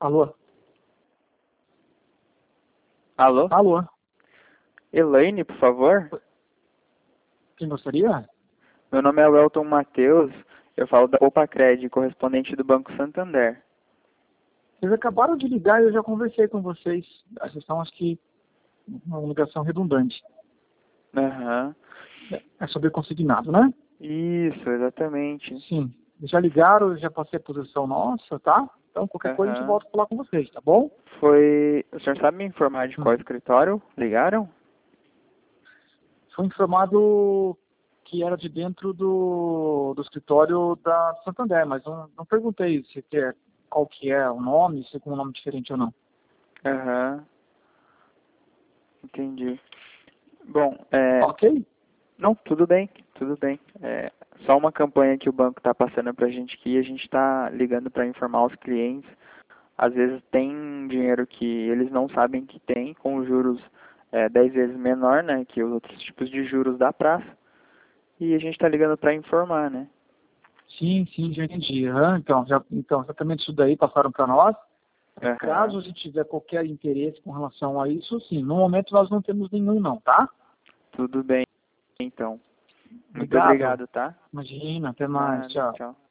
Alô? Alô? Alô? Elaine, por favor? Quem gostaria? Meu nome é Welton Matheus, eu falo da Opacred, correspondente do Banco Santander. Vocês acabaram de ligar e eu já conversei com vocês. Vocês estão, acho que, uma ligação redundante. Aham. É sobre consignado, né? Isso, exatamente. Sim. Já ligaram, eu já passei a posição nossa, tá? Então, qualquer coisa a gente Aham. volta a falar com vocês, tá bom? O senhor sabe me informar de qual escritório ligaram? Foi informado que era de dentro do escritório da Santander, mas não perguntei se qual que é o nome, se é com um nome diferente ou não. Aham. Entendi. Bom, Ok? não, tudo bem, tudo bem. É só uma campanha que o banco está passando para a gente aqui, a gente está ligando para informar os clientes. Às vezes tem dinheiro que eles não sabem que tem, com juros 10 vezes menor, né, que os outros tipos de juros da praça. E a gente está ligando para informar, né? Sim, já entendi. Então, exatamente isso daí passaram para nós. Aham. Caso a gente tiver qualquer interesse com relação a isso, sim. No momento nós não temos nenhum não, tá? Tudo bem, então. Muito Obrigado. obrigado, tá? Imagina, até mais. Nada, Tchau. tchau.